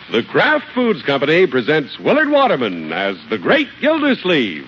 The Kraft Foods Company presents Willard Waterman as the Great Gildersleeve.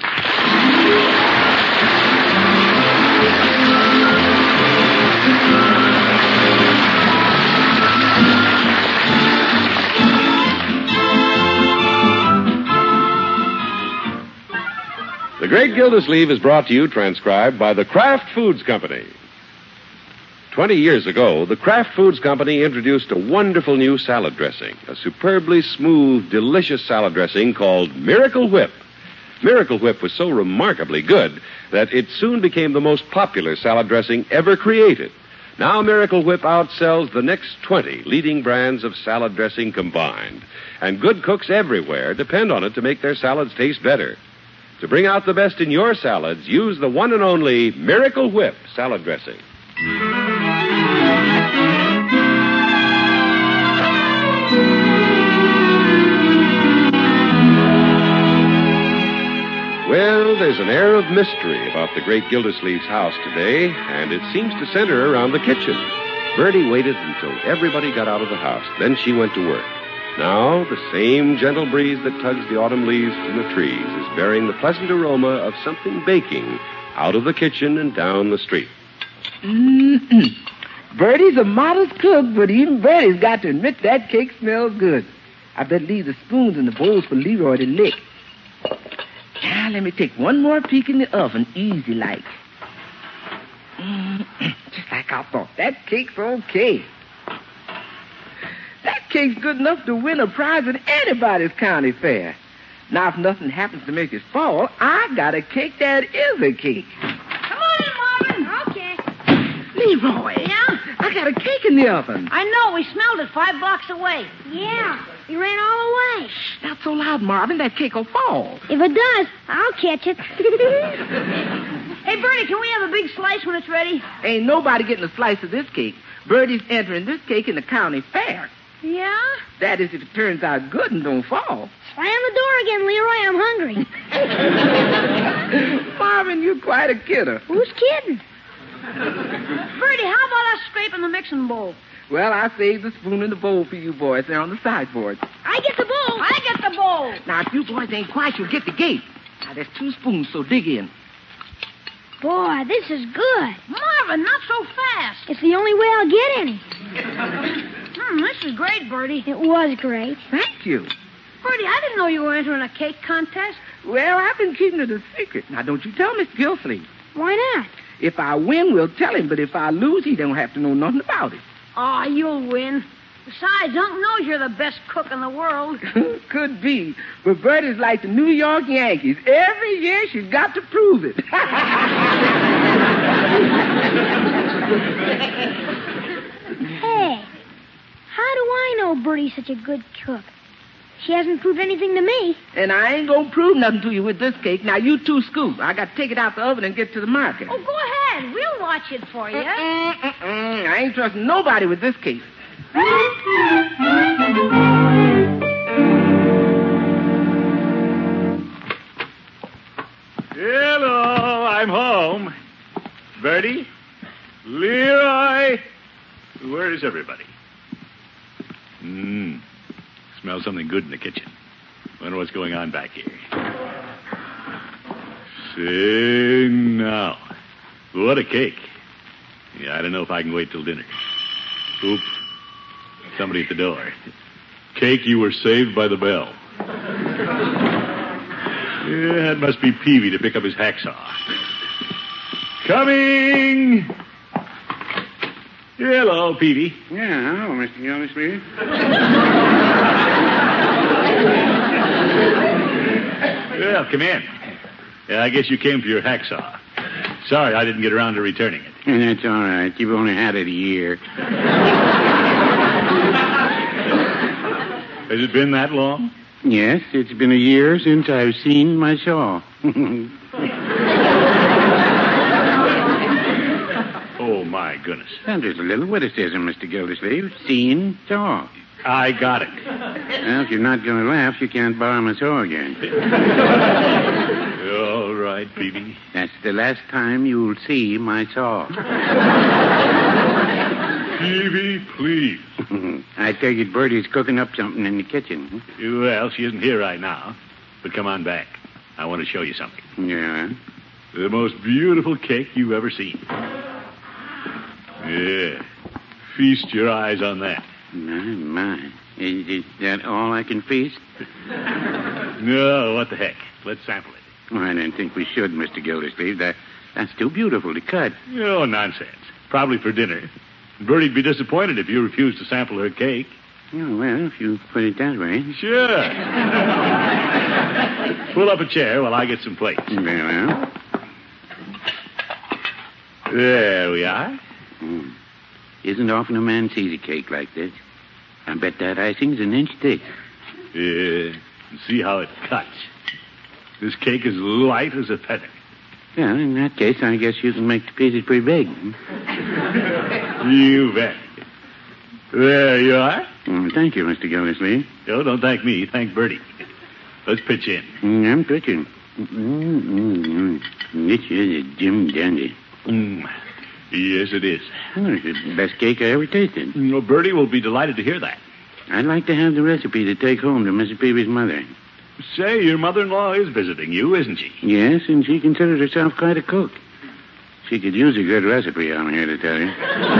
The Great Gildersleeve is brought to you, transcribed by the Kraft Foods Company. 20 years ago, the Kraft Foods Company introduced a wonderful new salad dressing, a superbly smooth, delicious salad dressing called Miracle Whip. Miracle Whip was so remarkably good that it soon became the most popular salad dressing ever created. Now Miracle Whip outsells the next 20 leading brands of salad dressing combined. And good cooks everywhere depend on it to make their salads taste better. To bring out the best in your salads, use the one and only Miracle Whip salad dressing. Well, there's an air of mystery about the Great Gildersleeve's house today, and it seems to center around the kitchen. Bertie waited until everybody got out of the house. Then she went to work. Now, the same gentle breeze that tugs the autumn leaves from the trees is bearing the pleasant aroma of something baking out of the kitchen and down the street. Bertie's a modest cook, but even Bertie's got to admit that cake smells good. I better leave the spoons and the bowls for Leroy to lick. Now, let me take one more peek in the oven, easy like. Just like I thought. That cake's okay. That cake's good enough to win a prize at anybody's county fair. Now, if nothing happens to make it fall, I got a cake that is a cake. Come on in, Marvin. Okay. Leroy. Yeah? I got a cake in the oven. I know. We smelled it 5 blocks away. Yeah, you ran all the way. Shh, not so loud, Marvin. That cake will fall. If it does, I'll catch it. Hey, Bertie, can we have a big slice when it's ready? Ain't nobody getting a slice of this cake. Bertie's entering this cake in the county fair. Yeah? That is if it turns out good and don't fall. Slam the door again, Leroy. I'm hungry. Marvin, you're quite a kidder. Who's kidding? Bertie, how about us scraping the mixing bowl? Well, I saved the spoon and the bowl for you boys. They're on the sideboard. I get the bowl. I get the bowl. Now, if you boys ain't quiet, you'll get the gate. Now, there's 2 spoons, so dig in. Boy, this is good. Marvin, not so fast. It's the only way I'll get any. This is great, Bertie. It was great. Thank you. Bertie, I didn't know you were entering a cake contest. Well, I've been keeping it a secret. Now, don't you tell Mr. Gildersleeve. Why not? If I win, we'll tell him, but if I lose, he don't have to know nothing about it. Oh, you'll win. Besides, Unc knows you're the best cook in the world. Could be, but Bertie's like the New York Yankees. Every year she's got to prove it. Hey, how do I know Bertie's such a good cook? She hasn't proved anything to me. And I ain't gonna prove nothing to you with this cake. Now, you 2 scoop. I got to take it out the oven and get to the market. Oh, go ahead. We'll watch it for you. I ain't trusting nobody with this cake. Hello, I'm home. Bertie? Leroy? Where is everybody? Smell something good in the kitchen. Wonder what's going on back here. Sing now. What a cake. Yeah, I don't know if I can wait till dinner. Oop. Somebody at the door. Cake, you were saved by the bell. Yeah, that must be Peavy to pick up his hacksaw. Coming! Hello, Peavy. Yeah, hello, Mr. Gildersleeve. Well, come in. Yeah, I guess you came for your hacksaw. Sorry, I didn't get around to returning it. That's all right. You've only had it a year. Has it been that long? Yes, it's been a year since I've seen my saw. Oh, my goodness. And there's a little witticism, Mr. Gildersleeve. Seen saw. I got it. Well, if you're not going to laugh, you can't borrow my saw again. All right, Peavy. That's the last time you'll see my saw. Peavy, please. I take it Bertie's cooking up something in the kitchen. Well, she isn't here right now. But come on back. I want to show you something. Yeah? The most beautiful cake you've ever seen. Yeah. Feast your eyes on that. My. Is that all I can feast? No, what the heck. Let's sample it. Well, I didn't think we should, Mr. Gildersleeve. That's too beautiful to cut. Oh, nonsense. Probably for dinner. Bertie'd be disappointed if you refused to sample her cake. Oh, well, if you put it that way. Sure. Pull up a chair while I get some plates. Very well. There we are. Isn't often a man sees a cake like this. I bet that icing's an inch thick. Yeah. See how it cuts. This cake is light as a feather. Well, in that case, I guess you can make the pieces pretty big. You bet. There you are. Thank you, Mr. Gildersleeve. Oh, don't thank me. Thank Bertie. Let's pitch in. I'm pitching. This is a Jim Dandy. Yes, it is. Well, it's the best cake I ever tasted. Well, Bertie will be delighted to hear that. I'd like to have the recipe to take home to Mrs. Peavy's mother. Say, your mother-in-law is visiting you, isn't she? Yes, and she considers herself quite a cook. She could use a good recipe, I'm here to tell you.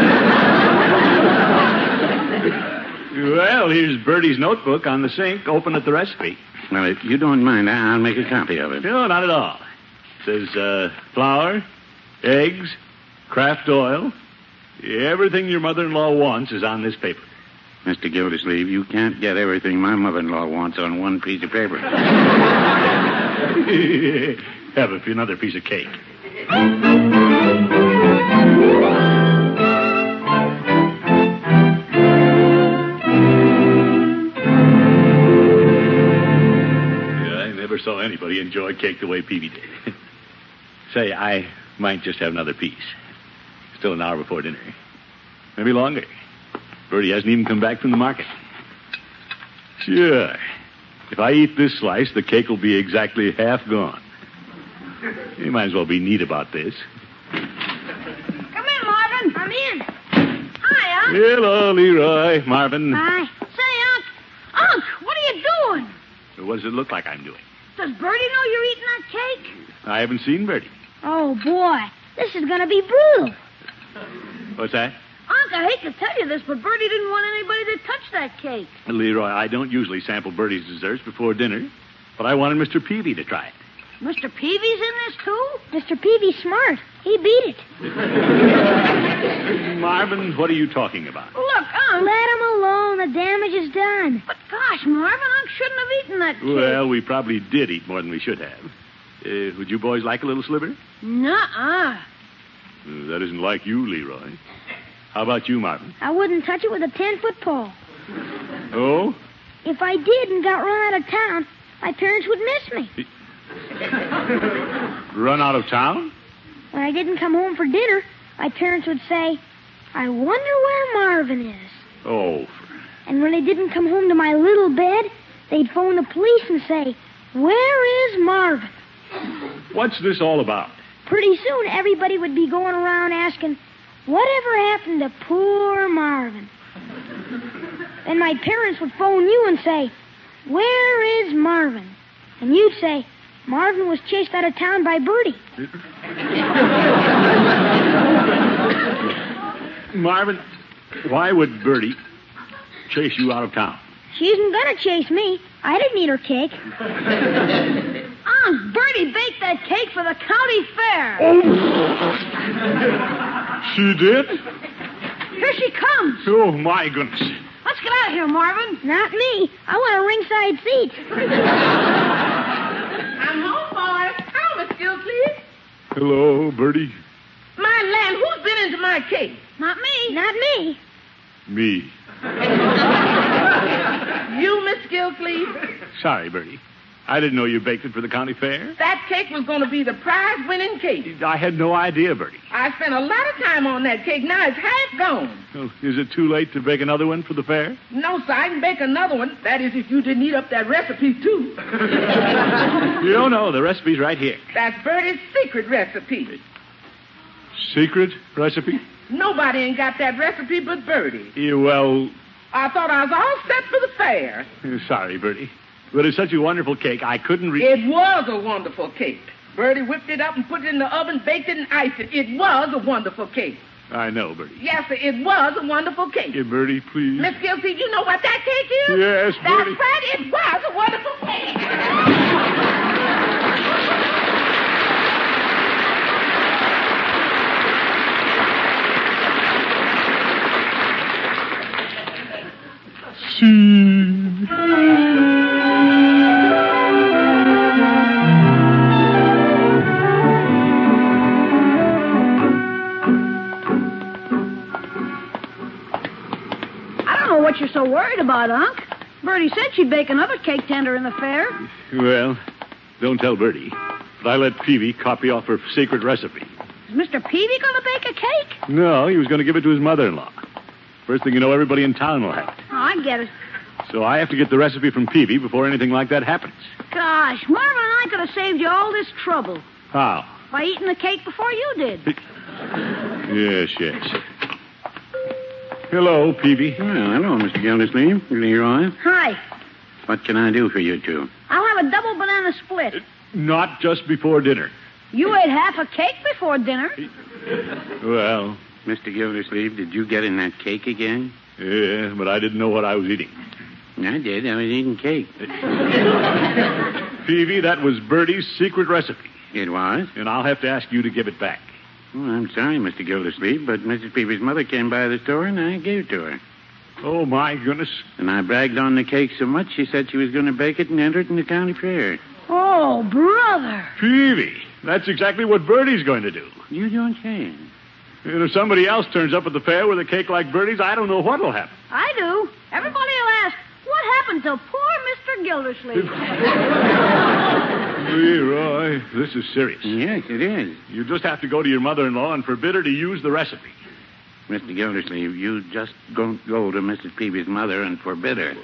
Well, here's Bertie's notebook on the sink. Open at the recipe. Well, if you don't mind, I'll make a copy of it. No, not at all. It says flour, eggs, Kraft oil. Everything your mother-in-law wants is on this paper. Mr. Gildersleeve, you can't get everything my mother-in-law wants on one piece of paper. Have another piece of cake. I never saw anybody enjoy cake the way Peavy did. Say, I might just have another piece. Still an hour before dinner. Maybe longer. Bertie hasn't even come back from the market. Sure. If I eat this slice, the cake will be exactly half gone. You might as well be neat about this. Come in, Marvin. I'm in. Hi, Unc. Hello, Leroy. Marvin. Hi. Say, Unc. Unc, what are you doing? What does it look like I'm doing? Does Bertie know you're eating that cake? I haven't seen Bertie. Oh, boy. This is going to be brutal. What's that? Unc, I hate to tell you this, but Bertie didn't want anybody to touch that cake. Leroy, I don't usually sample Bertie's desserts before dinner, but I wanted Mr. Peavy to try it. Mr. Peavy's in this, too? Mr. Peavy's smart. He beat it. Marvin, what are you talking about? Look, Unc. Let him alone. The damage is done. But gosh, Marvin, Unc shouldn't have eaten that cake. Well, we probably did eat more than we should have. Would you boys like a little sliver? Nuh-uh. That isn't like you, Leroy. How about you, Marvin? I wouldn't touch it with a 10-foot pole. Oh? If I did and got run out of town, my parents would miss me. Run out of town? When I didn't come home for dinner, my parents would say, I wonder where Marvin is. Oh. And when I didn't come home to my little bed, they'd phone the police and say, where is Marvin? What's this all about? Pretty soon, everybody would be going around asking, whatever happened to poor Marvin? And my parents would phone you and say, where is Marvin? And you'd say, Marvin was chased out of town by Bertie. Marvin, why would Bertie chase you out of town? She isn't going to chase me. I didn't eat her cake. Unc, Bertie baked that cake for the county fair. Oh! She did? Here she comes. Oh, my goodness. Let's get out of here, Marvin. Not me. I want a ringside seat. I'm home, boys. Hello, Miss Gildersleeve. Hello, Bertie. My land, who's been into my cake? Not me. Not me. Me. You, Miss Gildersleeve? Sorry, Bertie. I didn't know you baked it for the county fair. That cake was going to be the prize-winning cake. I had no idea, Bertie. I spent a lot of time on that cake. Now it's half gone. Oh, is it too late to bake another one for the fair? No, sir, I can bake another one. That is, if you didn't eat up that recipe, too. No, the recipe's right here. That's Bertie's secret recipe. Secret recipe? Nobody ain't got that recipe but Bertie. Well, I thought I was all set for the fair. sorry, Bertie. But it's such a wonderful cake, I couldn't It was a wonderful cake. Bertie whipped it up and put it in the oven, baked it, and iced it. It was a wonderful cake. I know, Bertie. Yes, sir, it was a wonderful cake. Hey, Bertie, please. Miss Gilsey, you know what that cake is? Yes, Bertie. That's right, it was a wonderful cake. What you're so worried about, Unc? Bertie said she'd bake another cake tender in the fair. Well, don't tell Bertie. But I let Peavy copy off her secret recipe. Is Mr. Peavy going to bake a cake? No, he was going to give it to his mother-in-law. First thing you know, everybody in town will have it. Oh, I get it. So I have to get the recipe from Peavy before anything like that happens. Gosh, Marvin and I could have saved you all this trouble How? by eating the cake before you did. Yes. Hello, Peavy. Well, hello, Mr. Gildersleeve. Leroy. Hi. What can I do for you two? I'll have a double banana split. Not just before dinner. You ate half a cake before dinner. Well, Mr. Gildersleeve, did you get in that cake again? yeah, but I didn't know what I was eating. I did. I was eating cake. Peavy, that was Bertie's secret recipe. It was? And I'll have to ask you to give it back. Well, I'm sorry, Mr. Gildersleeve, but Mrs. Peavy's mother came by the store and I gave it to her. Oh, my goodness. And I bragged on the cake so much she said she was going to bake it and enter it in the county fair. Oh, brother. Peavy, that's exactly what Bertie's going to do. You don't say. And if somebody else turns up at the fair with a cake like Bertie's, I don't know what will happen. I do. Everybody will ask, what happened to poor Mr. Gildersleeve? Leroy, this is serious. Yes, it is. You just have to go to your mother-in-law and forbid her to use the recipe. Mr. Gildersleeve, you just don't go to Mrs. Peavy's mother and forbid her.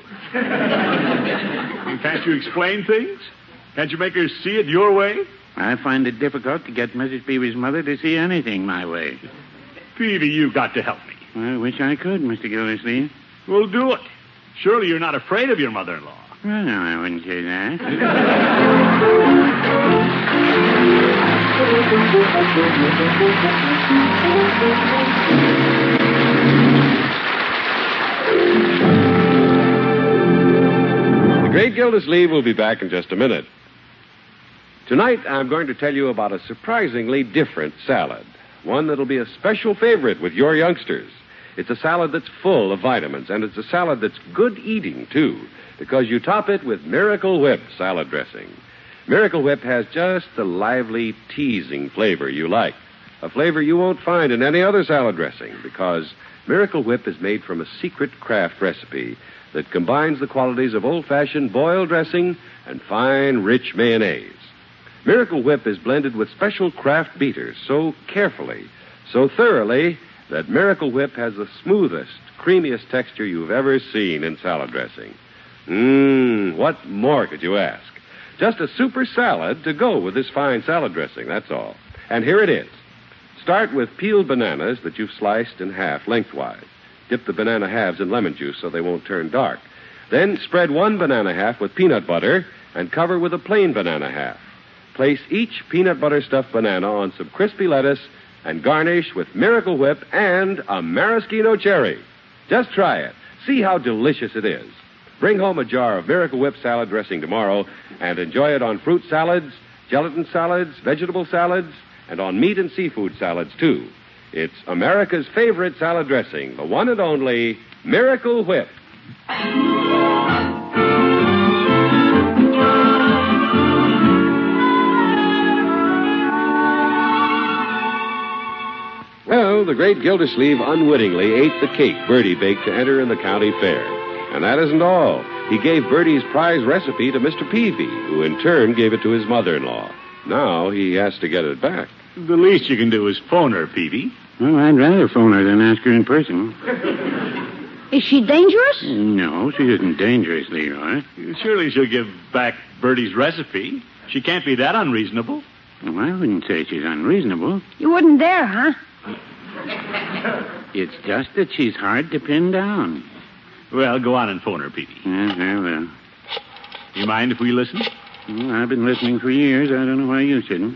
Can't you explain things? Can't you make her see it your way? I find it difficult to get Mrs. Peavy's mother to see anything my way. Peavy, you've got to help me. I wish I could, Mr. Gildersleeve. Well, do it. Surely you're not afraid of your mother-in-law. Well, no, I wouldn't say that. The Great Gildersleeve will be back in just a minute. Tonight, I'm going to tell you about a surprisingly different salad. One that'll be a special favorite with your youngsters. It's a salad that's full of vitamins, and it's a salad that's good eating, too, because you top it with Miracle Whip salad dressing. Miracle Whip has just the lively, teasing flavor you like. A flavor you won't find in any other salad dressing, because Miracle Whip is made from a secret Kraft recipe that combines the qualities of old-fashioned boiled dressing and fine, rich mayonnaise. Miracle Whip is blended with special Kraft beaters so carefully, so thoroughly, that Miracle Whip has the smoothest, creamiest texture you've ever seen in salad dressing. What more could you ask? Just a super salad to go with this fine salad dressing, that's all. And here it is. Start with peeled bananas that you've sliced in half lengthwise. Dip the banana halves in lemon juice so they won't turn dark. Then spread one banana half with peanut butter and cover with a plain banana half. Place each peanut butter stuffed banana on some crispy lettuce and garnish with Miracle Whip and a maraschino cherry. Just try it. See how delicious it is. Bring home a jar of Miracle Whip salad dressing tomorrow and enjoy it on fruit salads, gelatin salads, vegetable salads, and on meat and seafood salads, too. It's America's favorite salad dressing, the one and only Miracle Whip. Well, the great Gildersleeve unwittingly ate the cake Bertie baked to enter in the county fair. And that isn't all. He gave Bertie's prize recipe to Mr. Peavy, who in turn gave it to his mother-in-law. Now he has to get it back. The least you can do is phone her, Peavy. Well, I'd rather phone her than ask her in person. Is she dangerous? No, she isn't dangerous, Leroy. Surely she'll give back Bertie's recipe. She can't be that unreasonable. Well, I wouldn't say she's unreasonable. You wouldn't dare, huh? It's just that she's hard to pin down. Well, go on and phone her, Peavy. Very well. You mind if we listen? Well, I've been listening for years. I don't know why you shouldn't.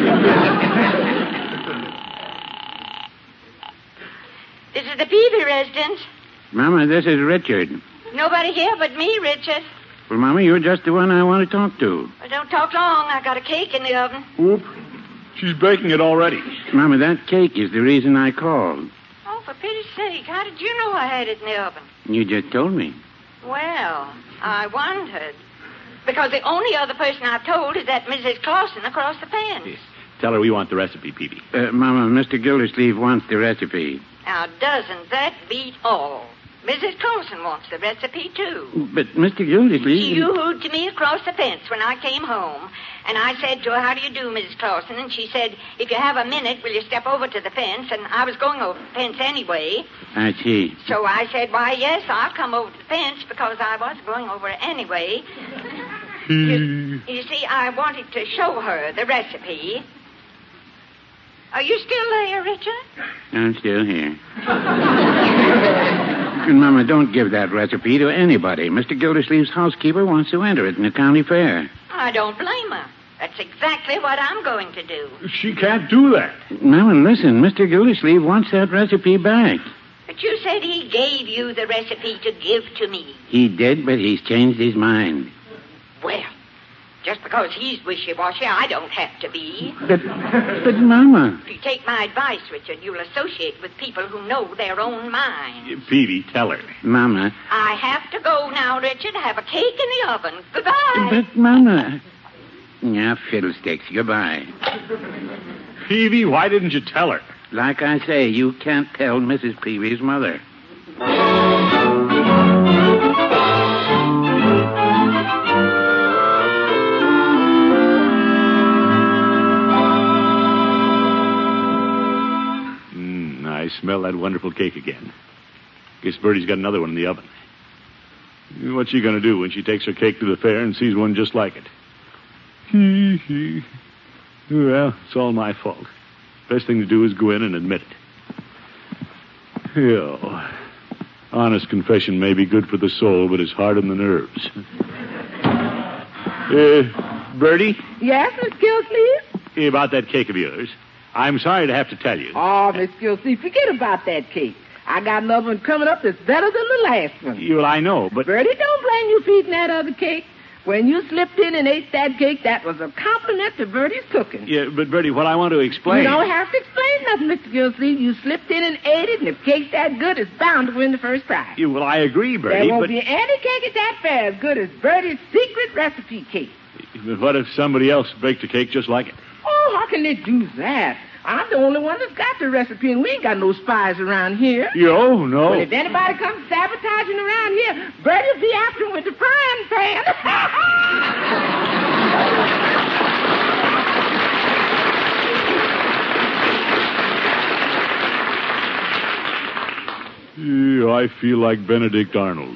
This is the Peavy residence. Mama, this is Richard. Nobody here but me, Richard. Well, Mama, you're just the one I want to talk to. Well, don't talk long. I got a cake in the oven. Oop. She's baking it already. Mama, that cake is the reason I called. Oh, for pity's sake, how did you know I had it in the oven? You just told me. Well, I wondered. Because the only other person I've told is that Mrs. Clausen across the fence. Yes. Tell her we want the recipe, Peavy. Mama, Mr. Gildersleeve wants the recipe. Now, doesn't that beat all? Mrs. Clausen wants the recipe, too. But Mr. Gildersleeve... She yoo-hooed to me across the fence when I came home. And I said to her, how do you do, Mrs. Clausen? And she said, if you have a minute, will you step over to the fence? And I was going over the fence anyway. I see. So I said, why, yes, I'll come over to the fence because I was going over anyway. You see, I wanted to show her the recipe. Are you still there, Richard? I'm still here. And, Mama, don't give that recipe to anybody. Mr. Gildersleeve's housekeeper wants to enter it in the county fair. I don't blame her. That's exactly what I'm going to do. She can't do that. Mama, listen. Mr. Gildersleeve wants that recipe back. But you said he gave you the recipe to give to me. He did, but he's changed his mind. Well, just because he's wishy-washy, I don't have to be. But Mama... If you take my advice, Richard, you'll associate with people who know their own minds. Peavy, tell her. Mama... I have to go now, Richard. I have a cake in the oven. Goodbye. But, Mama... Yeah, fiddlesticks. Goodbye. Peavy, why didn't you tell her? Like I say, you can't tell Mrs. Peavy's mother. I smell that wonderful cake again. Guess Bertie's got another one in the oven. What's she going to do when she takes her cake to the fair and sees one just like it? Well, it's all my fault. Best thing to do is go in and admit it. Honest confession may be good for the soul, but it's hard on the nerves. Bertie? Yes, Miss Gildersleeve? About that cake of yours. I'm sorry to have to tell you. Oh, Miss Gildersleeve, forget about that cake. I got another one coming up that's better than the last one. Well, I know, but... Bertie, don't blame you for eating that other cake. When you slipped in and ate that cake, that was a compliment to Bertie's cooking. Yeah, but Bertie, what I want to explain... You don't have to explain nothing, Mr. Gildersleeve. You slipped in and ate it, and if cake's that good, it's bound to win the first prize. Yeah, well, I agree, Bertie, There won't be any cake at that fair as good as Bertie's secret recipe cake. But what if somebody else baked a cake just like it? Oh, how can they do that? I'm the only one that's got the recipe, and we ain't got no spies around here. No. Well, if anybody comes sabotaging around here, Bertie'll be after him with the frying pan. I feel like Benedict Arnold.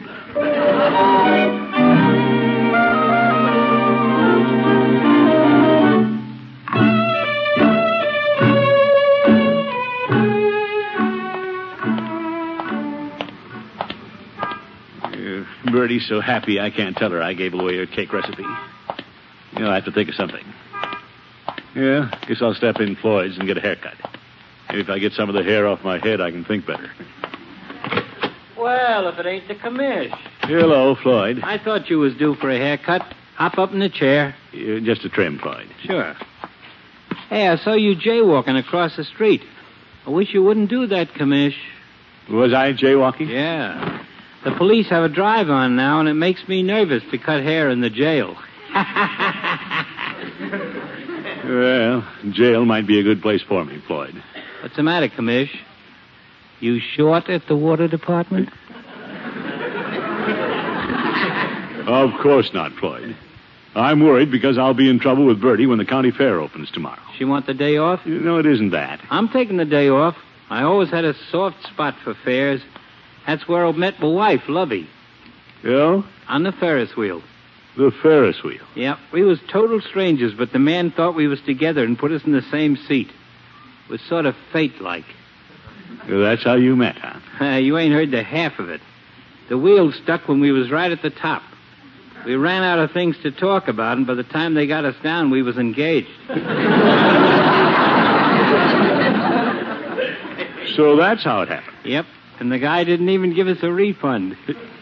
Bertie's so happy I can't tell her I gave away her cake recipe. I have to think of something. Yeah, guess I'll step in Floyd's and get a haircut. Maybe if I get some of the hair off my head, I can think better. Well, if it ain't the commish. Hello, Floyd. I thought you was due for a haircut. Hop up in the chair. Just a trim, Floyd. Sure. Hey, I saw you jaywalking across the street. I wish you wouldn't do that, commish. Was I jaywalking? Yeah. The police have a drive on now, and it makes me nervous to cut hair in the jail. Well, jail might be a good place for me, Floyd. What's the matter, commish? You short at the water department? Of course not, Floyd. I'm worried because I'll be in trouble with Bertie when the county fair opens tomorrow. She want the day off? No, it isn't that. I'm taking the day off. I always had a soft spot for fairs. That's where I met my wife, Lovey. Yeah? On the Ferris wheel. The Ferris wheel? Yep. We was total strangers, but the man thought we was together and put us in the same seat. It was sort of fate-like. That's how you met, huh? You ain't heard the half of it. The wheel stuck when we was right at the top. We ran out of things to talk about, and by the time they got us down, we was engaged. So that's how it happened. Yep, and the guy didn't even give us a refund.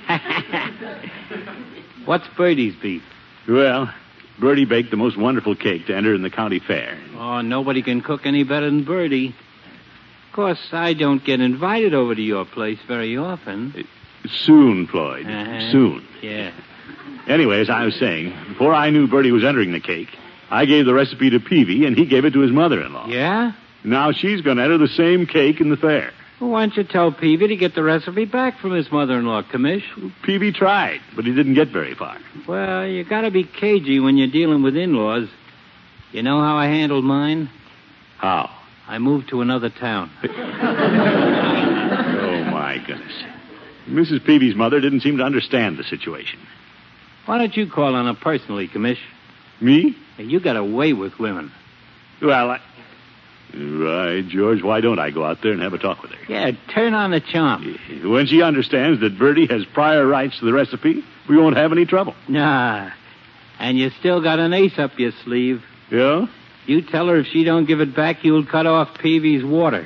What's Bertie's beef? Well, Bertie baked the most wonderful cake to enter in the county fair. Oh, nobody can cook any better than Bertie. Of course, I don't get invited over to your place very often. Soon, Floyd. Soon. Yeah. Anyway, as I was saying, before I knew Bertie was entering the cake, I gave the recipe to Peavy, and he gave it to his mother-in-law. Yeah? Now she's going to enter the same cake in the fair. Well, why don't you tell Peavy to get the recipe back from his mother-in-law, Commish? Peavy tried, but he didn't get very far. Well, you gotta be cagey when you're dealing with in-laws. You know how I handled mine? How? I moved to another town. Oh, my goodness. Mrs. Peavy's mother didn't seem to understand the situation. Why don't you call on her personally, Commish? Me? You got a way with women. Well, Right, George, why don't I go out there and have a talk with her? Yeah, turn on the charm. When she understands that Bertie has prior rights to the recipe, we won't have any trouble. Nah. And you still got an ace up your sleeve. Yeah? You tell her if she don't give it back, you'll cut off Peavy's water.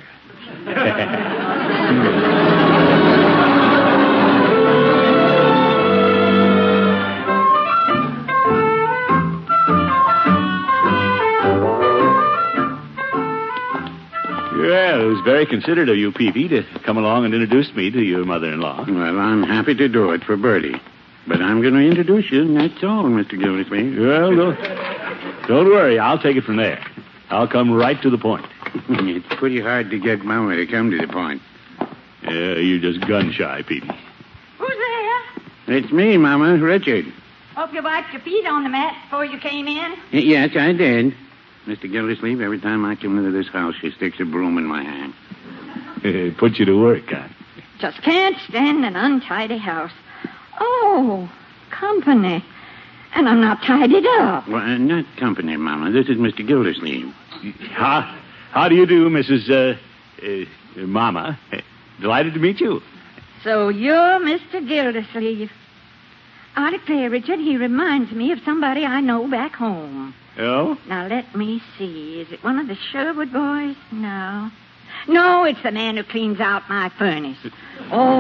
Well, it was very considerate of you, Peavy, to come along and introduce me to your mother-in-law. Well, I'm happy to do it for Bertie. But I'm going to introduce you, and that's all, Mr. Gildersleeve. Well, don't worry. I'll take it from there. I'll come right to the point. It's pretty hard to get Mama to come to the point. Yeah, you're just gun-shy, Peavy. Who's there? It's me, Mama, Richard. Hope you wiped your feet on the mat before you came in. Yes, I did. Mr. Gildersleeve, every time I come into this house, she sticks a broom in my hand. Put you to work, huh? Just can't stand an untidy house. Oh, company. And I'm not tidied up. Well, not company, Mama. This is Mr. Gildersleeve. How do you do, Mrs. Mama? Delighted to meet you. So you're Mr. Gildersleeve. I declare, Richard, he reminds me of somebody I know back home. Oh? Now, let me see. Is it one of the Sherwood boys? No. No, it's the man who cleans out my furnace. Oh,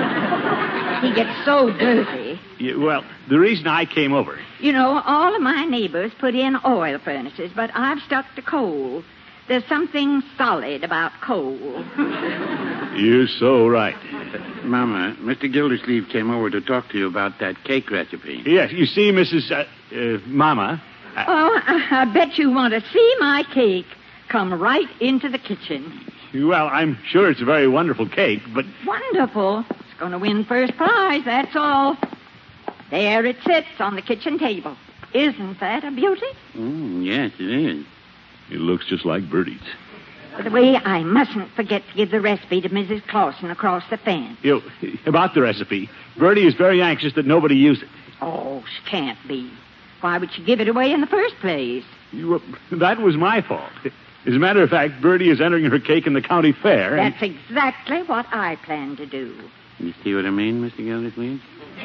he gets so dirty. Yeah, well, the reason I came over... You know, all of my neighbors put in oil furnaces, but I've stuck to coal. There's something solid about coal. You're so right. Mama, Mr. Gildersleeve came over to talk to you about that cake recipe. Yes, you see, Mrs. Mama... I bet you want to see my cake. Come right into the kitchen. Well, I'm sure it's a very wonderful cake, but... Wonderful. It's going to win first prize, that's all. There it sits on the kitchen table. Isn't that a beauty? Yes, it is. It looks just like Bertie's. By the way, I mustn't forget to give the recipe to Mrs. Clausen across the fence. About the recipe, Bertie is very anxious that nobody use it. Oh, she can't be. Why would she give it away in the first place? That was my fault. As a matter of fact, Bertie is entering her cake in the county fair. That's exactly what I plan to do. You see what I mean, Mr. Gildersleeve?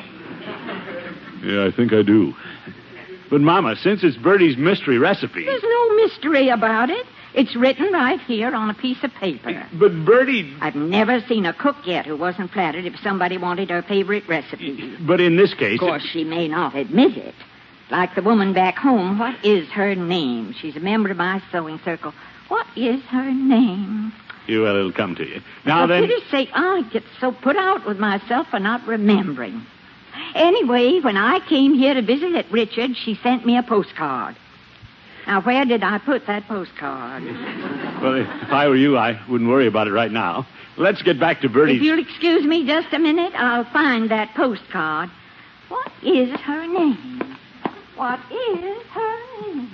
Yeah, I think I do. But, Mama, since it's Bertie's mystery recipe... There's no mystery about it. It's written right here on a piece of paper. But Bertie... I've never seen a cook yet who wasn't flattered if somebody wanted her favorite recipe. But in this case... Of course, she may not admit it. Like the woman back home, what is her name? She's a member of my sewing circle. What is her name? Well, it'll come to you. Now, for then... pity's sake, I get so put out with myself for not remembering. Anyway, when I came here to visit at Richard, she sent me a postcard. Now, where did I put that postcard? Well, if I were you, I wouldn't worry about it right now. Let's get back to Bertie's... If you'll excuse me just a minute, I'll find that postcard. What is her name? What is her name?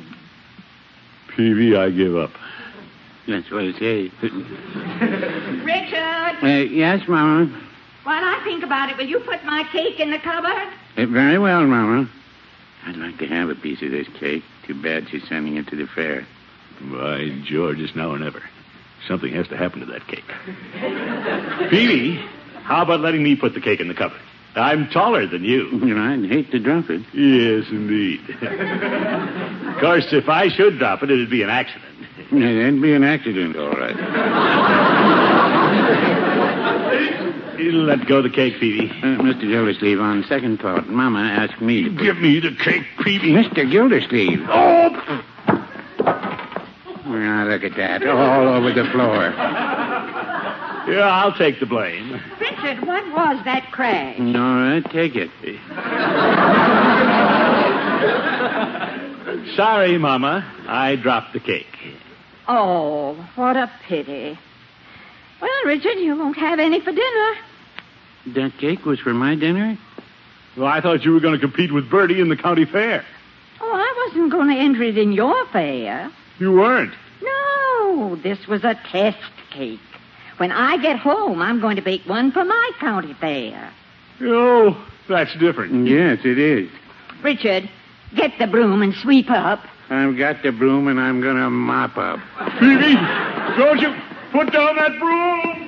Peavy, I give up. That's what it says. Richard! Yes, Mama? While I think about it, will you put my cake in the cupboard? Very well, Mama. I'd like to have a piece of this cake. Too bad she's sending it to the fair. By George, it's now or never. Something has to happen to that cake. Peavy, how about letting me put the cake in the cupboard? I'm taller than you. I'd hate to drop it. Yes, indeed. Of course, if I should drop it, it'd be an accident. It'd be an accident, all right. Let go of the cake, Peavy. Mr. Gildersleeve, on second thought, Mama asked me to... Give me the cake, Peavy. Mr. Gildersleeve. Oh! Now, look at that. All over the floor. Yeah, I'll take the blame. Richard, what was that crash? All right, take it. Sorry, Mama. I dropped the cake. Oh, what a pity. Well, Richard, you won't have any for dinner. That cake was for my dinner? Well, I thought you were going to compete with Bertie in the county fair. Oh, I wasn't going to enter it in your fair. You weren't. No, this was a test cake. When I get home, I'm going to bake one for my county fair. Oh, that's different. Yes, it is. Richard, get the broom and sweep up. I've got the broom and I'm going to mop up. Peavy, don't you put down that broom!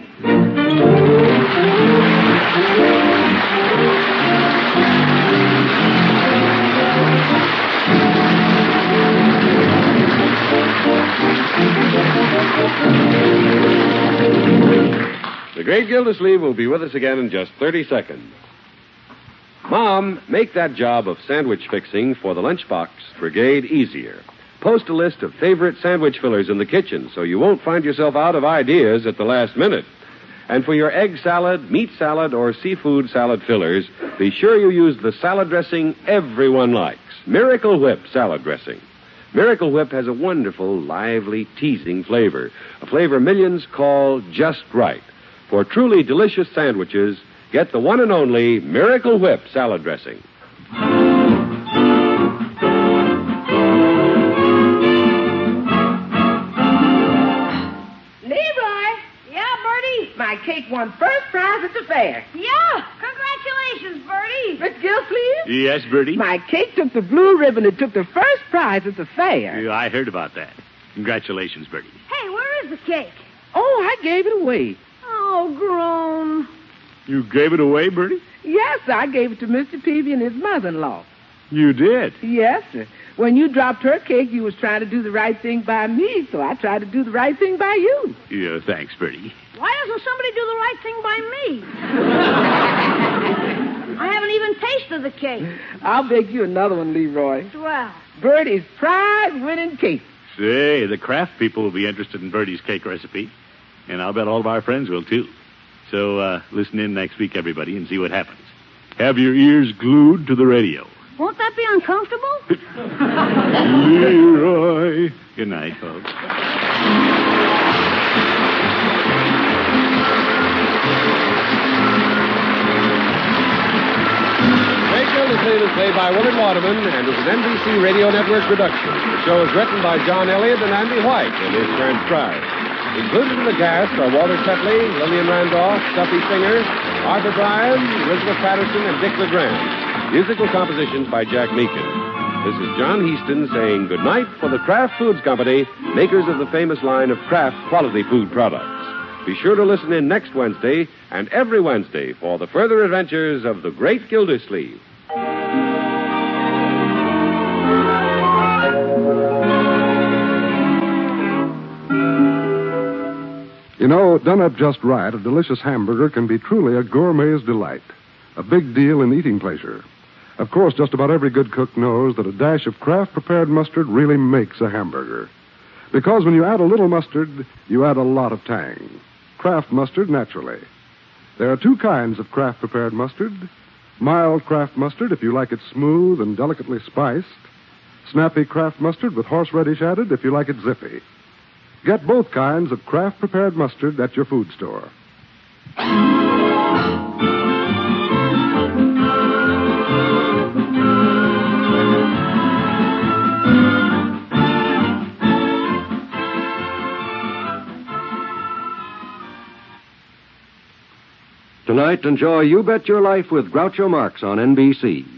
The Great Gildersleeve will be with us again in just 30 seconds. Mom, make that job of sandwich fixing for the Lunchbox Brigade easier. Post a list of favorite sandwich fillers in the kitchen so you won't find yourself out of ideas at the last minute. And for your egg salad, meat salad, or seafood salad fillers, be sure you use the salad dressing everyone likes, Miracle Whip salad dressing. Miracle Whip has a wonderful, lively, teasing flavor, a flavor millions call just right. For truly delicious sandwiches, get the one and only Miracle Whip salad dressing. Leroy! Yeah, Bertie? My cake won first prize at the fair. Yeah. Congratulations, Bertie. Miss Gilsleeve? Yes, Bertie? My cake took the blue ribbon and took the first prize at the fair. Yeah, I heard about that. Congratulations, Bertie. Hey, where is the cake? Oh, I gave it away. Oh, grown. You gave it away, Bertie? Yes, sir, I gave it to Mr. Peavy and his mother-in-law. You did? Yes, sir. When you dropped her cake, you was trying to do the right thing by me, so I tried to do the right thing by you. Yeah, thanks, Bertie. Why doesn't somebody do the right thing by me? I haven't even tasted the cake. I'll bake you another one, Leroy. Swell. Bertie's prize-winning cake. Say, the Kraft people will be interested in Bertie's cake recipe, and I'll bet all of our friends will, too. So, listen in next week, everybody, and see what happens. Have your ears glued to the radio. Won't that be uncomfortable? Leroy. Good night, folks. Great Gildersleeve is played by Willard Waterman and is an NBC Radio Network production. The show is written by John Elliott and Andy White and is transcribed. Included in the cast are Walter Tetley, Lillian Randolph, Duffy Singer, Arthur Bryan, Elizabeth Patterson, and Dick LeGrand. Musical compositions by Jack Meakin. This is John Heaston saying goodnight for the Kraft Foods Company, makers of the famous line of Kraft quality food products. Be sure to listen in next Wednesday and every Wednesday for the further adventures of the Great Gildersleeve. You know, done up just right, a delicious hamburger can be truly a gourmet's delight. A big deal in eating pleasure. Of course, just about every good cook knows that a dash of Kraft prepared mustard really makes a hamburger. Because when you add a little mustard, you add a lot of tang. Kraft mustard, naturally. There are two kinds of Kraft prepared mustard. Mild Kraft mustard, if you like it smooth and delicately spiced. Snappy Kraft mustard with horseradish added, if you like it zippy. Get both kinds of Kraft prepared mustard at your food store. Tonight, enjoy You Bet Your Life with Groucho Marx on NBC.